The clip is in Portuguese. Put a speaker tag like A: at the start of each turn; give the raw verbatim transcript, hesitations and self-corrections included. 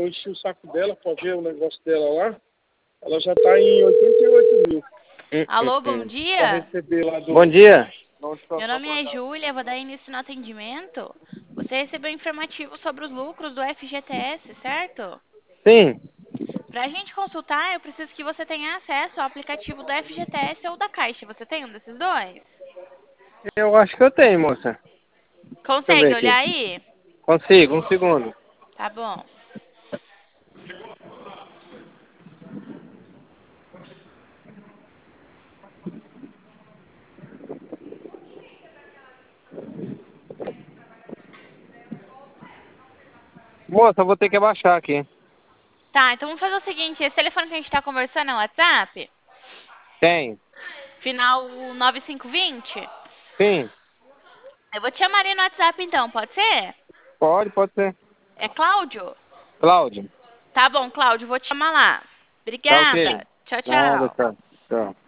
A: eu enchi o saco dela pra ver o negócio dela lá. Ela já tá em oitenta e oito mil.
B: Alô, bom
A: Pra
B: dia.
A: receber lá do...
C: Bom dia.
B: Meu nome é Júlia, vou dar início no atendimento. Você recebeu informativo sobre os lucros do F G T S, certo?
C: Sim,
B: Pra gente consultar, eu preciso que você tenha acesso ao aplicativo do F G T S ou da Caixa. Você tem um desses dois?
C: eu acho que eu tenho, moça. Deixa eu ver
B: Consegue olhar
C: aqui.
B: aí?
C: Consigo, um segundo.
B: Tá bom.
C: Moça, eu vou ter que abaixar aqui.
B: Tá, então vamos fazer o seguinte. Esse telefone que a gente tá conversando é o WhatsApp?
C: Tem.
B: Final nove cinco dois zero?
C: Sim.
B: Eu vou te chamar ali no WhatsApp então, pode ser?
C: Pode, pode ser.
B: É Cláudio?
C: Cláudio.
B: Tá bom, Cláudio, vou te chamar lá.
C: Tá ok.
B: Obrigada. Tchau,
C: Nada,
B: tchau.
C: tchau. Tchau.